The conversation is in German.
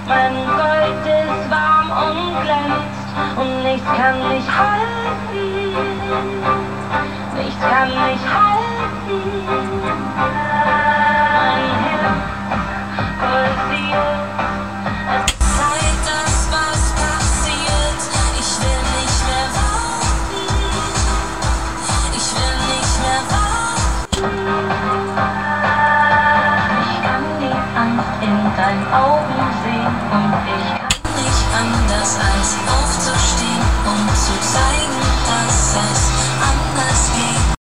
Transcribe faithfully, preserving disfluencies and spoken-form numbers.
Mein Gold ist warm und glänzt und nichts kann mich halten. Nichts kann mich halten. Mein Herz pulsiert. Es ist Zeit, dass was passiert. Ich will nicht mehr warten. Ich will nicht mehr warten. Ich kann die Angst in deinen Augen sehen und ich kann nicht anders als